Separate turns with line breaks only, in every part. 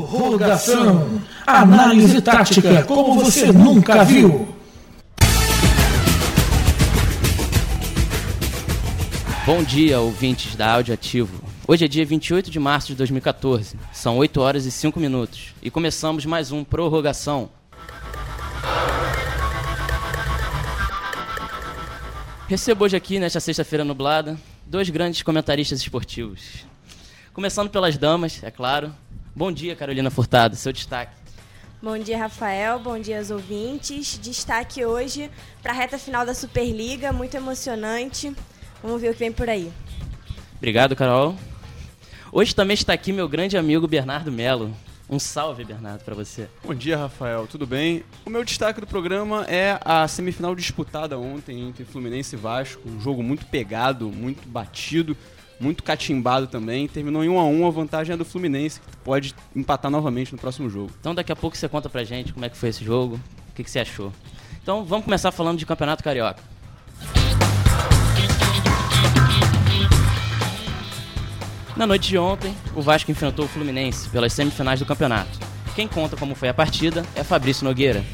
Prorrogação. Análise tática como você nunca viu.
Bom dia, ouvintes da Áudio Ativo. Hoje é dia 28 de março de 2014. São 8 horas e 5 minutos. E começamos mais um Prorrogação. Recebo hoje aqui, nesta sexta-feira nublada, dois grandes comentaristas esportivos. Começando pelas damas, é claro. Bom dia, Carolina Furtado, seu destaque.
Bom dia, Rafael. Bom dia aos ouvintes. Destaque hoje para a reta final da Superliga, muito emocionante. Vamos ver o que vem por aí.
Obrigado, Carol. Hoje também está aqui meu grande amigo Bernardo Melo. Um salve, Bernardo, para você.
Bom dia, Rafael. Tudo bem? O meu destaque do programa é a semifinal disputada ontem entre Fluminense e Vasco. Um jogo muito pegado, muito batido, muito catimbado também. Terminou em 1-1, a vantagem é do Fluminense, que pode empatar novamente no próximo jogo.
Então daqui a pouco você conta pra gente como é que foi esse jogo, o que você achou. Então vamos começar falando de Campeonato Carioca. Na noite de ontem, o Vasco enfrentou o Fluminense pelas semifinais do campeonato. Quem conta como foi a partida é Fabrício Nogueira.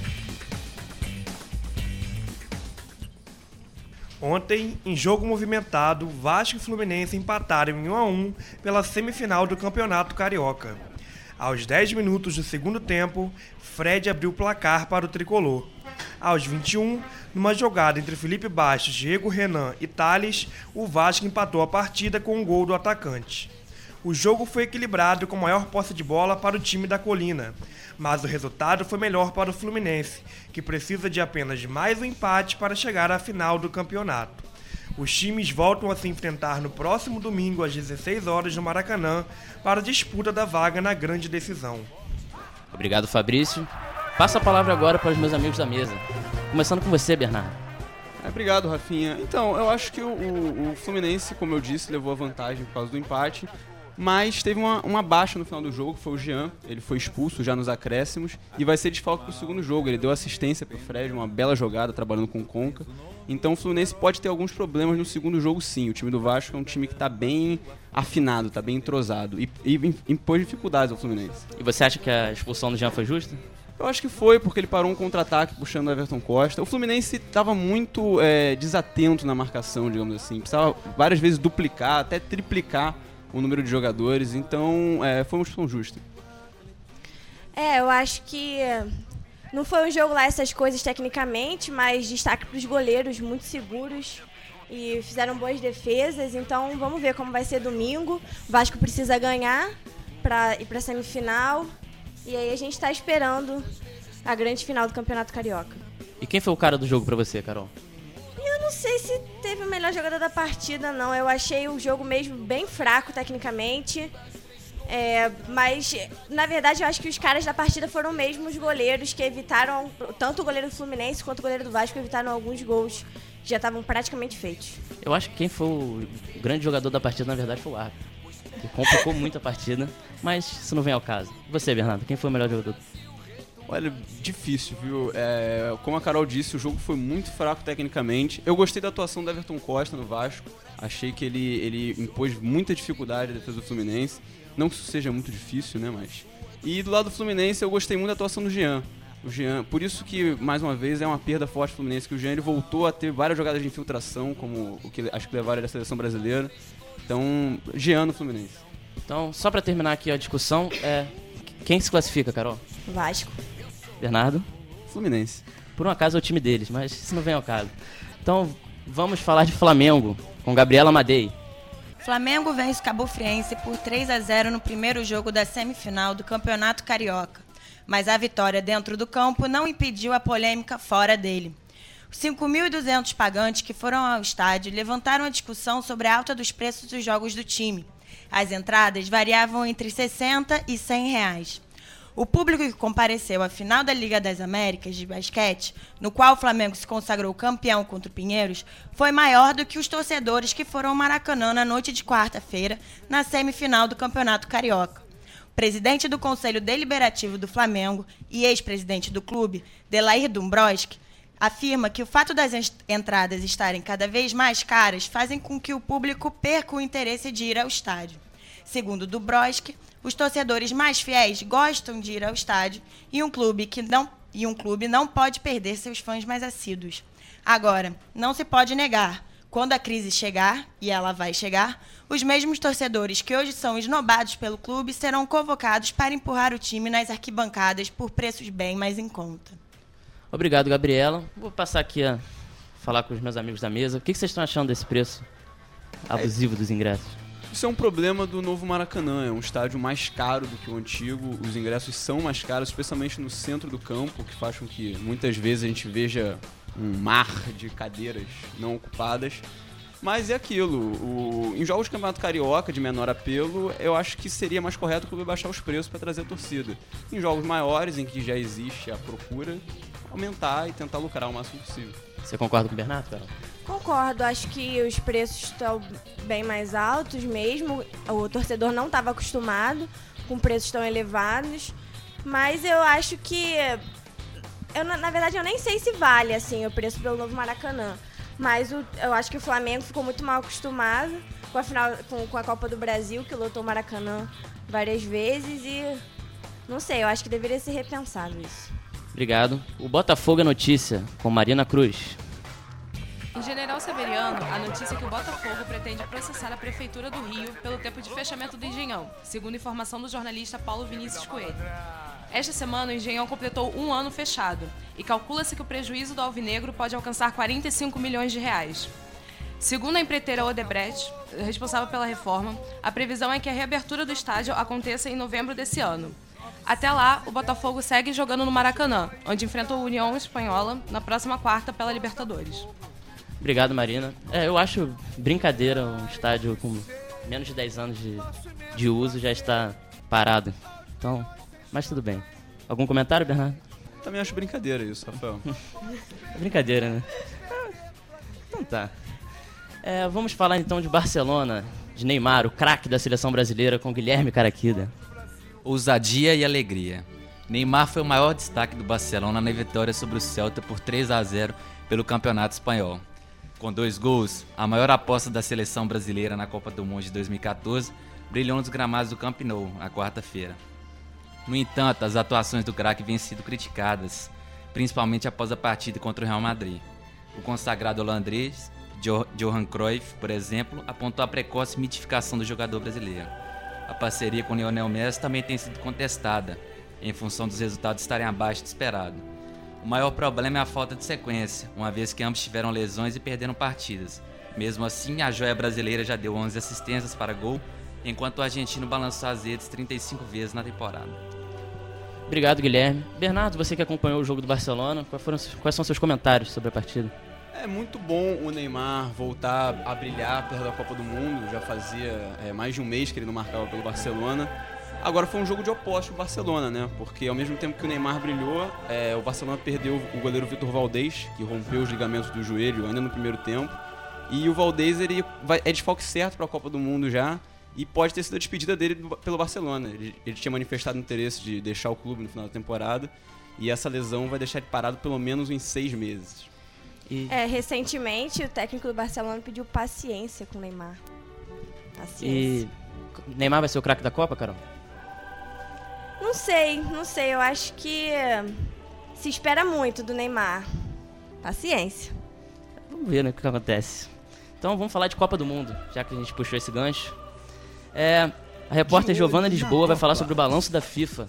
Ontem, em jogo movimentado, Vasco e Fluminense empataram em 1-1 pela semifinal do Campeonato Carioca. Aos 10 minutos do segundo tempo, Fred abriu o placar para o tricolor. Aos 21, numa jogada entre Felipe Bastos, Diego Renan e Thales, o Vasco empatou a partida com um gol do atacante. O jogo foi equilibrado com maior posse de bola para o time da Colina, mas o resultado foi melhor para o Fluminense, que precisa de apenas mais um empate para chegar à final do campeonato. Os times voltam a se enfrentar no próximo domingo às 16 horas no Maracanã para a disputa da vaga na grande decisão.
Obrigado, Fabrício. Passo a palavra agora para os meus amigos da mesa. Começando com você, Bernardo.
Obrigado, Rafinha. Então, eu acho que o Fluminense, como eu disse, levou a vantagem por causa do empate, mas teve uma baixa no final do jogo, que foi o Jean. Ele foi expulso já nos acréscimos e vai ser desfalque para o segundo jogo. Ele deu assistência para o Fred, uma bela jogada trabalhando com o Conca. Então o Fluminense pode ter alguns problemas no segundo jogo, sim. O time do Vasco é um time que está bem afinado, está bem entrosado e impôs dificuldades ao Fluminense.
E você acha que a expulsão do Jean foi justa?
Eu acho que foi, porque ele parou um contra-ataque puxando o Everton Costa. O Fluminense estava muito desatento na marcação, digamos assim. Precisava várias vezes duplicar, até triplicar o número de jogadores. Então, foi uma expulsão justa.
Eu acho que não foi um jogo lá essas coisas tecnicamente, mas destaque para os goleiros muito seguros e fizeram boas defesas. Então, vamos ver como vai ser domingo. O Vasco precisa ganhar para ir para a semifinal. E aí a gente está esperando a grande final do Campeonato Carioca.
E quem foi o cara do jogo pra você, Carol?
Eu não sei se teve o melhor jogador da partida, não. Eu achei o jogo mesmo bem fraco tecnicamente. Mas, na verdade, eu acho que os caras da partida foram mesmo os goleiros que evitaram, tanto o goleiro do Fluminense quanto o goleiro do Vasco evitaram alguns gols que já estavam praticamente feitos.
Eu acho que quem foi o grande jogador da partida, na verdade, foi o árbitro. Que complicou muito a partida, mas isso não vem ao caso. E você, Bernardo, quem foi o melhor jogador?
Olha, difícil, viu? Como a Carol disse, o jogo foi muito fraco tecnicamente. Eu gostei da atuação do Everton Costa no Vasco. Achei que ele impôs muita dificuldade na defesa do Fluminense. Não que isso seja muito difícil, né? Mas... E do lado do Fluminense, eu gostei muito da atuação do Jean. O Jean, por isso que, mais uma vez, é uma perda forte do Fluminense, que o Jean ele voltou a ter várias jogadas de infiltração, como o que acho que levaram ele à seleção brasileira. Então, Jean no Fluminense.
Então, só pra terminar aqui a discussão, quem se classifica, Carol?
Vasco.
Bernardo?
Fluminense.
Por um acaso é o time deles, mas isso não vem ao caso. Então, vamos falar de Flamengo, com Gabriela Madei.
Flamengo vence o Cabo Friense por 3-0 no primeiro jogo da semifinal do Campeonato Carioca. Mas a vitória dentro do campo não impediu a polêmica fora dele. Os 5.200 pagantes que foram ao estádio levantaram a discussão sobre a alta dos preços dos jogos do time. As entradas variavam entre R$ 60 e R$ 100 reais. O público que compareceu à final da Liga das Américas de basquete, no qual o Flamengo se consagrou campeão contra o Pinheiros, foi maior do que os torcedores que foram ao Maracanã na noite de quarta-feira, na semifinal do Campeonato Carioca. O presidente do Conselho Deliberativo do Flamengo e ex-presidente do clube, Delair Dombrowski, afirma que o fato das entradas estarem cada vez mais caras fazem com que o público perca o interesse de ir ao estádio. Segundo Dubrovski, os torcedores mais fiéis gostam de ir ao estádio e um clube não pode perder seus fãs mais assíduos. Agora, não se pode negar, quando a crise chegar, e ela vai chegar, os mesmos torcedores que hoje são esnobados pelo clube serão convocados para empurrar o time nas arquibancadas por preços bem mais em conta.
Obrigado, Gabriela. Vou passar aqui a falar com os meus amigos da mesa. O que vocês estão achando desse preço abusivo dos ingressos?
Isso é um problema do novo Maracanã, é um estádio mais caro do que o antigo, os ingressos são mais caros, especialmente no centro do campo, que faz com que muitas vezes a gente veja um mar de cadeiras não ocupadas. Mas é aquilo, em jogos de Campeonato Carioca de menor apelo, eu acho que seria mais correto o clube baixar os preços para trazer a torcida. Em jogos maiores, em que já existe a procura, aumentar e tentar lucrar o máximo possível.
Você concorda com o Bernardo, Carol?
Concordo, acho que os preços estão bem mais altos mesmo. O torcedor não estava acostumado com preços tão elevados, mas eu acho que... na verdade, eu nem sei se vale assim, o preço pelo novo Maracanã, mas eu acho que o Flamengo ficou muito mal acostumado com a Copa do Brasil, que lotou o Maracanã várias vezes e não sei, eu acho que deveria ser repensado isso.
Obrigado. O Botafogo é notícia, com Marina Cruz.
Em General Severiano, a notícia é que o Botafogo pretende processar a Prefeitura do Rio pelo tempo de fechamento do Engenhão, segundo informação do jornalista Paulo Vinícius Coelho. Esta semana, o Engenhão completou 1 ano fechado e calcula-se que o prejuízo do Alvinegro pode alcançar 45 milhões de reais. Segundo a empreiteira Odebrecht, responsável pela reforma, a previsão é que a reabertura do estádio aconteça em novembro desse ano. Até lá, o Botafogo segue jogando no Maracanã, onde enfrenta a União Espanhola na próxima quarta pela Libertadores.
Obrigado, Marina. Eu acho brincadeira um estádio com menos de 10 anos de uso já está parado. Então, mas tudo bem. Algum comentário, Bernardo?
Também acho brincadeira isso, Rafael.
É brincadeira, né? Então tá. Vamos falar então de Barcelona, de Neymar, o craque da seleção brasileira, com Guilherme Caraquida.
Ousadia e alegria. Neymar foi o maior destaque do Barcelona na vitória sobre o Celta por 3-0 pelo Campeonato Espanhol. Com 2 gols, a maior aposta da seleção brasileira na Copa do Mundo de 2014 brilhou nos gramados do Camp Nou, na quarta-feira. No entanto, as atuações do craque vêm sido criticadas, principalmente após a partida contra o Real Madrid. O consagrado holandês, Johan Cruyff, por exemplo, apontou a precoce mitificação do jogador brasileiro. A parceria com Lionel Messi também tem sido contestada, em função dos resultados estarem abaixo do esperado. O maior problema é a falta de sequência, uma vez que ambos tiveram lesões e perderam partidas. Mesmo assim, a joia brasileira já deu 11 assistências para gol, enquanto o argentino balançou as redes 35 vezes na temporada.
Obrigado, Guilherme. Bernardo, você que acompanhou o jogo do Barcelona, quais são seus comentários sobre a partida?
É muito bom o Neymar voltar a brilhar perto da Copa do Mundo. Já fazia mais de um mês que ele não marcava pelo Barcelona. Agora foi um jogo de oposto pro Barcelona, né? Porque ao mesmo tempo que o Neymar brilhou, o Barcelona perdeu o goleiro Vitor Valdés, que rompeu os ligamentos do joelho ainda no primeiro tempo. E o Valdés é desfalque certo para a Copa do Mundo já. E pode ter sido a despedida dele pelo Barcelona. Ele tinha manifestado interesse de deixar o clube no final da temporada. E essa lesão vai deixar ele parado pelo menos em 6 meses.
Recentemente, o técnico do Barcelona pediu paciência com o Neymar. Paciência.
E Neymar vai ser o craque da Copa, Carol?
Não sei. Eu acho que se espera muito do Neymar. Paciência.
Vamos ver, né, o que acontece. Então vamos falar de Copa do Mundo, já que a gente puxou esse gancho. A repórter Giovana Lisboa vai falar sobre o balanço da FIFA.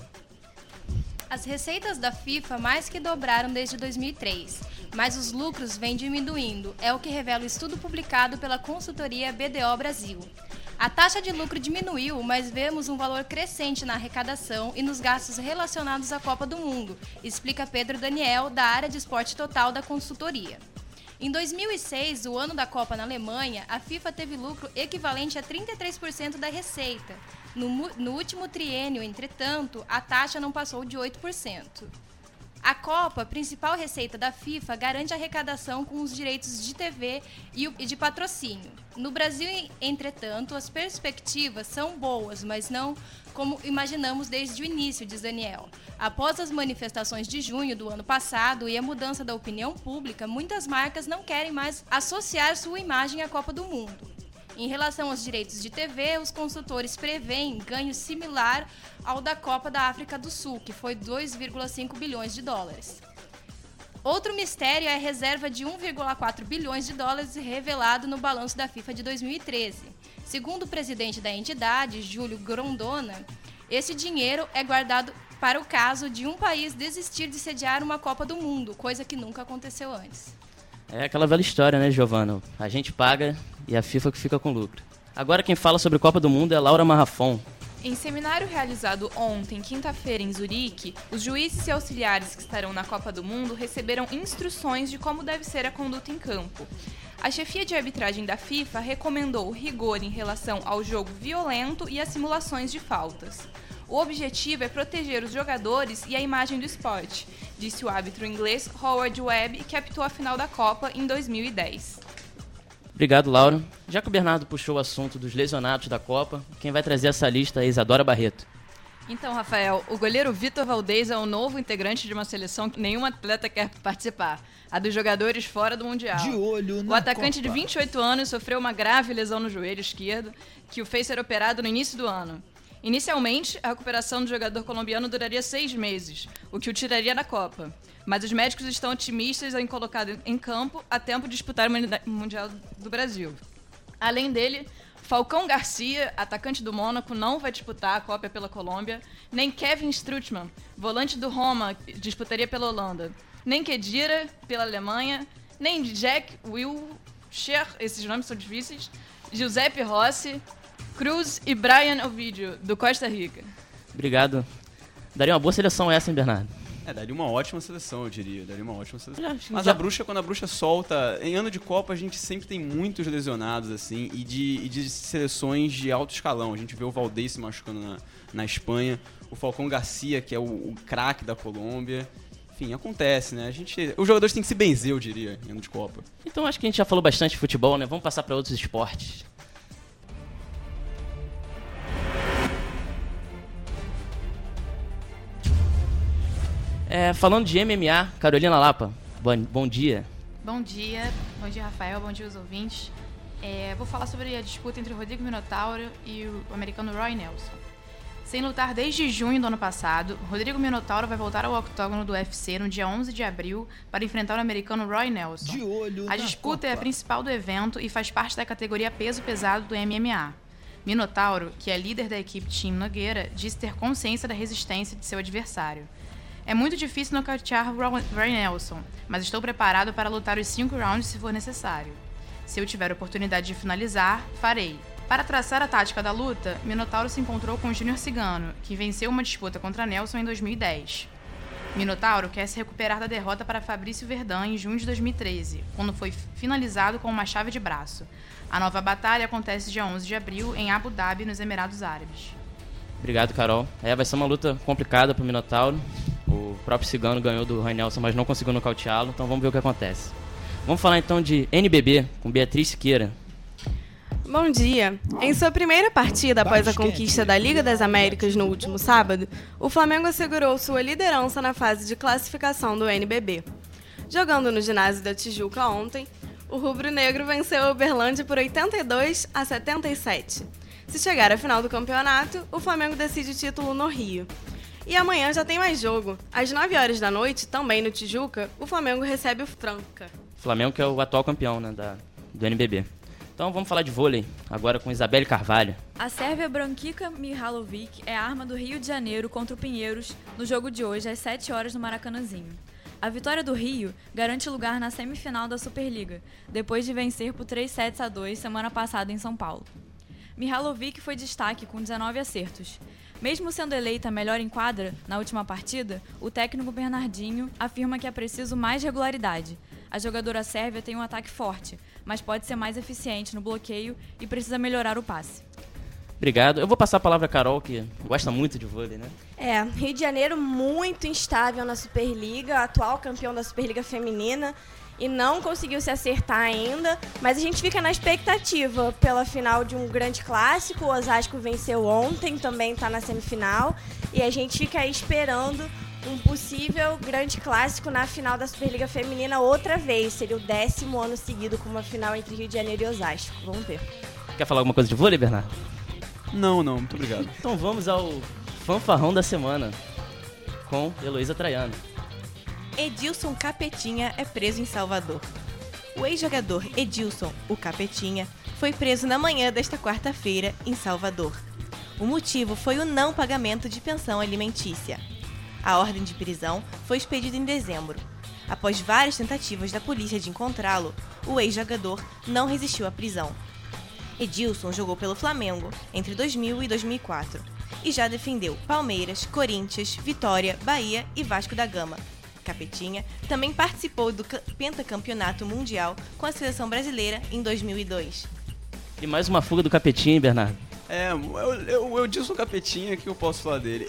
As receitas da FIFA mais que dobraram desde 2003, mas os lucros vêm diminuindo, é o que revela o estudo publicado pela consultoria BDO Brasil. A taxa de lucro diminuiu, mas vemos um valor crescente na arrecadação e nos gastos relacionados à Copa do Mundo, explica Pedro Daniel, da área de esporte total da consultoria. Em 2006, o ano da Copa na Alemanha, a FIFA teve lucro equivalente a 33% da receita. No último triênio, entretanto, a taxa não passou de 8%. A Copa, principal receita da FIFA, garante a arrecadação com os direitos de TV e de patrocínio. No Brasil, entretanto, as perspectivas são boas, mas não como imaginamos desde o início, diz Daniel. Após as manifestações de junho do ano passado e a mudança da opinião pública, muitas marcas não querem mais associar sua imagem à Copa do Mundo. Em relação aos direitos de TV, os consultores prevêem ganho similar ao da Copa da África do Sul, que foi 2,5 bilhões de dólares. Outro mistério é a reserva de 1,4 bilhões de dólares revelado no balanço da FIFA de 2013. Segundo o presidente da entidade, Júlio Grondona, esse dinheiro é guardado para o caso de um país desistir de sediar uma Copa do Mundo, coisa que nunca aconteceu antes.
É aquela velha história, né, Giovana? A gente paga e a FIFA que fica com lucro. Agora quem fala sobre Copa do Mundo é Laura Marrafon.
Em seminário realizado ontem, quinta-feira, em Zurique, os juízes e auxiliares que estarão na Copa do Mundo receberam instruções de como deve ser a conduta em campo. A chefia de arbitragem da FIFA recomendou rigor em relação ao jogo violento e às simulações de faltas. O objetivo é proteger os jogadores e a imagem do esporte, disse o árbitro inglês Howard Webb, que apitou a final da Copa em 2010.
Obrigado, Laura. Já que o Bernardo puxou o assunto dos lesionados da Copa, quem vai trazer essa lista é Isadora Barreto.
Então, Rafael, o goleiro Vitor Valdez é o novo integrante de uma seleção que nenhum atleta quer participar, a dos jogadores fora do Mundial.
De olho na
O atacante
Copa.
de 28 anos sofreu uma grave lesão no joelho esquerdo, que o fez ser operado no início do ano. Inicialmente, a recuperação do jogador colombiano duraria 6 meses, o que o tiraria da Copa. Mas os médicos estão otimistas em colocá-lo em campo a tempo de disputar o Mundial do Brasil. Além dele, Falcão Garcia, atacante do Mônaco, não vai disputar a Copa pela Colômbia, nem Kevin Strootman, volante do Roma, disputaria pela Holanda, nem Khedira, pela Alemanha, nem Jack Wilshere, esses nomes são difíceis, Giuseppe Rossi, Cruz e Brian Ovidio, do Costa Rica.
Obrigado. Daria uma boa seleção essa, hein, Bernardo?
Daria uma ótima seleção, eu diria. Daria uma ótima seleção. Mas
já-
a bruxa, quando a bruxa solta... Em ano de Copa, a gente sempre tem muitos lesionados, assim, e de seleções de alto escalão. A gente vê o Valdez se machucando na Espanha, o Falcão Garcia, que é o craque da Colômbia. Enfim, acontece, né? Os jogadores têm que se benzer, eu diria, em ano de Copa.
Então acho que a gente já falou bastante de futebol, né? Vamos passar para outros esportes. Falando de MMA, Carolina Lapa, bom dia.
Bom dia, Rafael, bom dia aos ouvintes. Vou falar sobre a disputa entre o Rodrigo Minotauro e o americano Roy Nelson. Sem lutar desde junho do ano passado, Rodrigo Minotauro vai voltar ao octógono do UFC no dia 11 de abril para enfrentar o americano Roy Nelson.
De olho
A
na
disputa é a
Copa.
principal do evento e faz parte da categoria peso pesado do MMA. Minotauro, que é líder da equipe Team Nogueira, diz ter consciência da resistência de seu adversário. É muito difícil nocautear Roy Nelson, mas estou preparado para lutar os 5 rounds se for necessário. Se eu tiver oportunidade de finalizar, farei. Para traçar a tática da luta, Minotauro se encontrou com Júnior Cigano, que venceu uma disputa contra Nelson em 2010. Minotauro quer se recuperar da derrota para Fabrício Verdun em junho de 2013, quando foi finalizado com uma chave de braço. A nova batalha acontece dia 11 de abril em Abu Dhabi, nos Emirados Árabes.
Obrigado, Carol. Vai ser uma luta complicada pro Minotauro. O próprio Cigano ganhou do Roy Nelson, mas não conseguiu nocauteá-lo, então vamos ver o que acontece. Vamos falar então de NBB, com Beatriz Siqueira.
Bom dia. Em sua primeira partida após a conquista da Liga das Américas no último sábado, o Flamengo assegurou sua liderança na fase de classificação do NBB. Jogando no ginásio da Tijuca ontem, o rubro-negro venceu o Uberlândia por 82-77. Se chegar à final do campeonato, o Flamengo decide o título no Rio. E amanhã já tem mais jogo. Às 9 horas da noite, também no Tijuca, o Flamengo recebe o Franca.
Flamengo que é o atual campeão, né, do NBB. Então vamos falar de vôlei, agora com Isabelle Carvalho.
A sérvia Brankica Mihalovic é a arma do Rio de Janeiro contra o Pinheiros no jogo de hoje às 7 horas no Maracanãzinho. A vitória do Rio garante lugar na semifinal da Superliga, depois de vencer por 3-7-2 semana passada em São Paulo. Mihalovic foi destaque com 19 acertos. Mesmo sendo eleita melhor em quadra na última partida, o técnico Bernardinho afirma que é preciso mais regularidade. A jogadora sérvia tem um ataque forte, mas pode ser mais eficiente no bloqueio e precisa melhorar o passe.
Obrigado. Eu vou passar a palavra a Carol, que gosta muito de vôlei, né?
Rio de Janeiro muito instável na Superliga, atual campeão da Superliga Feminina, e não conseguiu se acertar ainda, mas a gente fica na expectativa pela final de um grande clássico. O Osasco venceu ontem, também está na semifinal, e a gente fica aí esperando um possível grande clássico na final da Superliga Feminina outra vez. Seria o 10º ano seguido com uma final entre Rio de Janeiro e Osasco. Vamos ver.
Quer falar alguma coisa de vôlei, Bernardo?
Não, muito obrigado.
Então vamos ao fanfarrão da semana com Heloísa Traiano.
Edilson Capetinha é preso em Salvador. O ex-jogador Edilson, o Capetinha, foi preso na manhã desta quarta-feira em Salvador. O motivo foi o não pagamento de pensão alimentícia. A ordem de prisão foi expedida em dezembro. Após várias tentativas da polícia de encontrá-lo, o ex-jogador não resistiu à prisão. Edilson jogou pelo Flamengo entre 2000 e 2004 e já defendeu Palmeiras, Corinthians, Vitória, Bahia e Vasco da Gama. Capetinha também participou do pentacampeonato mundial com a seleção brasileira em 2002.
E mais uma fuga do Capetinha, hein, Bernardo?
O Edilson Capetinha, que eu posso falar dele.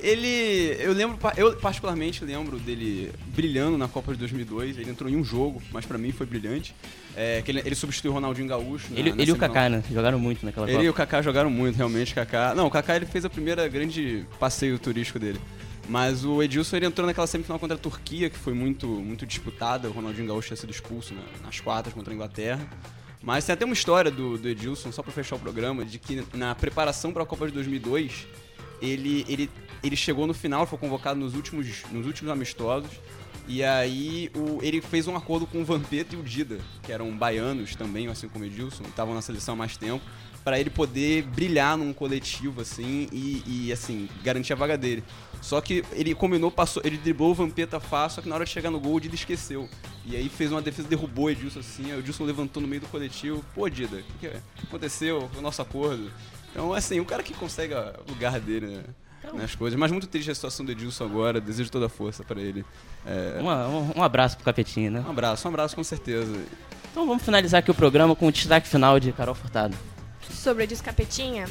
Eu particularmente lembro dele brilhando na Copa de 2002. Ele entrou em um jogo, mas pra mim foi brilhante. Que ele substituiu o Ronaldinho Gaúcho.
Ele e o Kaká, né? Jogaram muito naquela Copa.
Ele e o Kaká jogaram muito, realmente. O Kaká ele fez a primeira grande passeio turístico dele. Mas o Edilson ele entrou naquela semifinal contra a Turquia, que foi muito, muito disputada. O Ronaldinho Gaúcho tinha sido expulso nas quartas contra a Inglaterra. Mas tem até uma história do Edilson, só pra fechar o programa, de que na preparação para a Copa de 2002, ele chegou no final, foi convocado nos últimos amistosos, e aí ele fez um acordo com o Vampeta e o Dida, que eram baianos também, assim como o Edilson, estavam na seleção há mais tempo, para ele poder brilhar num coletivo, assim, e assim, garantir a vaga dele. Só que ele combinou, ele driblou o Vampeta fácil, só que na hora de chegar no gol o Dida esqueceu. E aí fez uma defesa, derrubou o Edilson assim, aí o Edilson levantou no meio do coletivo. Pô, Dida, o que aconteceu? Foi o nosso acordo. Então, assim, o cara que consegue o lugar dele, né, nas coisas. Mas muito triste a situação do Edilson agora, desejo toda a força pra ele.
Um abraço pro Capetinha, né?
Um abraço com certeza.
Então vamos finalizar aqui o programa com o destaque final de Carol Furtado.
Sobre o Edilson Capetinha,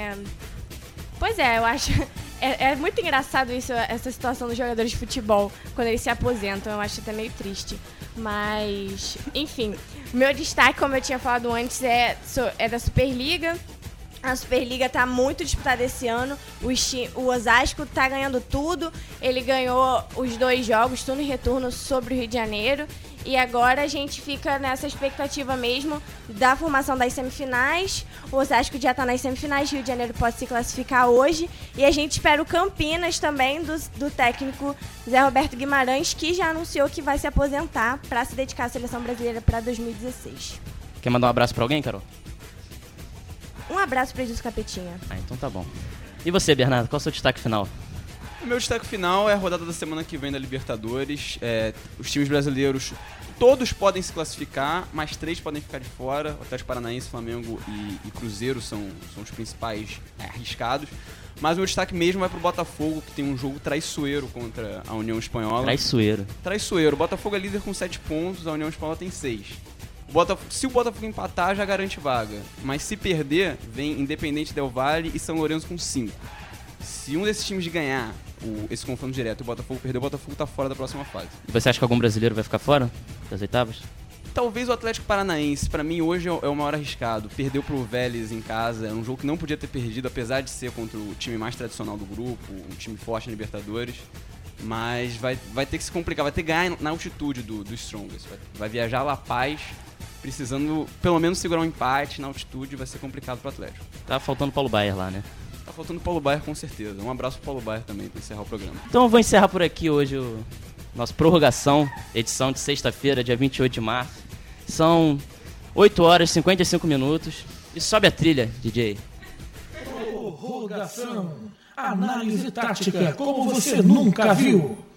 pois eu acho... É muito engraçado essa situação dos jogadores de futebol, quando eles se aposentam, eu acho até meio triste. Mas, enfim, o meu destaque, como eu tinha falado antes, é da Superliga. A Superliga tá muito disputada esse ano, o Osasco tá ganhando tudo, ele ganhou os 2 jogos, turno e retorno, sobre o Rio de Janeiro. E agora a gente fica nessa expectativa mesmo da formação das semifinais. O Osasco já está nas semifinais, Rio de Janeiro pode se classificar hoje. E a gente espera o Campinas também, do técnico Zé Roberto Guimarães, que já anunciou que vai se aposentar para se dedicar à seleção brasileira para 2016.
Quer mandar um abraço para alguém, Carol?
Um abraço para Edilson Capetinha.
Então tá bom. E você, Bernardo, qual é o seu destaque final?
O meu destaque final é a rodada da semana que vem da Libertadores. Os times brasileiros, todos podem se classificar, mas 3 podem ficar de fora. O Atlético Paranaense, Flamengo e Cruzeiro são os principais arriscados. Mas o meu destaque mesmo vai pro Botafogo, que tem um jogo traiçoeiro contra a União Espanhola. Traiçoeiro. O Botafogo é líder com 7 pontos, a União Espanhola tem 6. Se o Botafogo empatar, já garante vaga. Mas se perder, vem Independente Del Valle e São Lourenço com 5. Se um desses times ganhar esse confronto direto e o Botafogo perder, o Botafogo tá fora da próxima fase.
E você acha que algum brasileiro vai ficar fora das oitavas?
Talvez o Atlético Paranaense. Pra mim, hoje é o maior arriscado. Perdeu pro Vélez em casa. É um jogo que não podia ter perdido, apesar de ser contra o time mais tradicional do grupo, um time forte na Libertadores. Mas vai ter que se complicar. Vai ter que ganhar na altitude do Strongest. Vai viajar a La Paz, precisando pelo menos segurar um empate na altitude. Vai ser complicado pro Atlético.
Tá faltando o Paulo Baier lá, né?
Tá faltando o Paulo Baier, com certeza. Um abraço pro Paulo Baier também, pra encerrar o programa.
Então eu vou encerrar por aqui hoje o nosso Prorrogação, edição de sexta-feira, dia 28 de março. São 8 horas e 55 minutos. E sobe a trilha, DJ.
Prorrogação. Análise tática como você nunca viu.